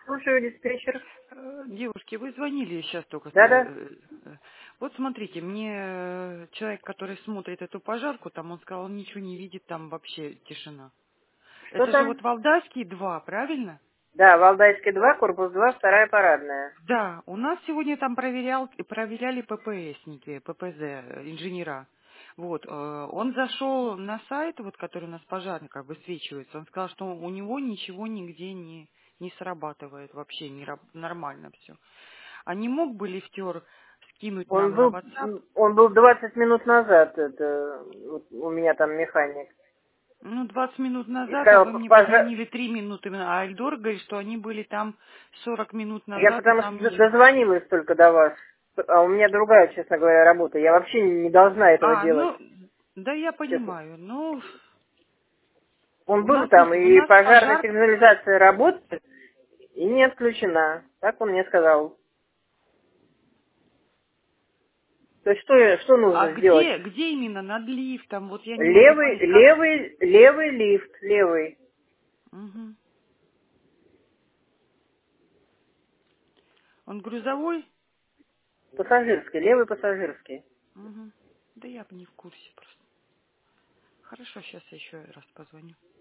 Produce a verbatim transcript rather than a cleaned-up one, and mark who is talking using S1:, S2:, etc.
S1: Слушаю, диспетчер.
S2: Э, Девушки, вы звонили сейчас только. с-
S1: Да-да.
S2: э, э, Вот смотрите, мне э, человек, который смотрит эту пожарку, там он сказал, он ничего не видит, там вообще тишина.
S1: Что
S2: Это же вот
S1: там?
S2: Валдайский два, правильно?
S1: Да, Валдайский два, корпус два, вторая парадная.
S2: Да, у нас сегодня там проверял, проверяли ППСники, ППЗ, э, инженера. Вот, э, он зашел на сайт, вот, который у нас пожарный как высвечивается, он сказал, что у него ничего нигде не, не срабатывает, вообще не раб- нормально все. А не мог бы лифтер скинуть
S1: Он
S2: нам на
S1: был,
S2: WhatsApp?
S1: он был двадцать минут назад, это, вот у меня там механик.
S2: Ну, двадцать минут
S1: И
S2: назад, а
S1: сказал,
S2: вы мне
S1: пожа...
S2: позвонили три минуты, а Альдор говорит, что они были там сорок минут
S1: Я
S2: назад, и
S1: потому что
S2: там
S1: д-
S2: ничего.
S1: дозвонилась только до вас. А у меня другая, честно говоря, работа. Я вообще не должна этого
S2: А,
S1: делать.
S2: ну, да я
S1: Честно.
S2: понимаю, но
S1: Он
S2: у
S1: был
S2: нас, не,
S1: там,
S2: у
S1: и
S2: нас
S1: пожарная
S2: пожарка.
S1: сигнализация работает, и не отключена. Так он мне сказал. То есть что, я- что
S2: А
S1: нужно сделать?
S2: где, где именно над лифтом? Вот я не могу
S1: Левый,
S2: понять, как.
S1: левый, левый лифт, левый.
S2: Мгм. Он грузовой?
S1: Пассажирский, левый пассажирский.
S2: Мгм. Да я бы не в курсе просто. Хорошо, сейчас я еще раз позвоню.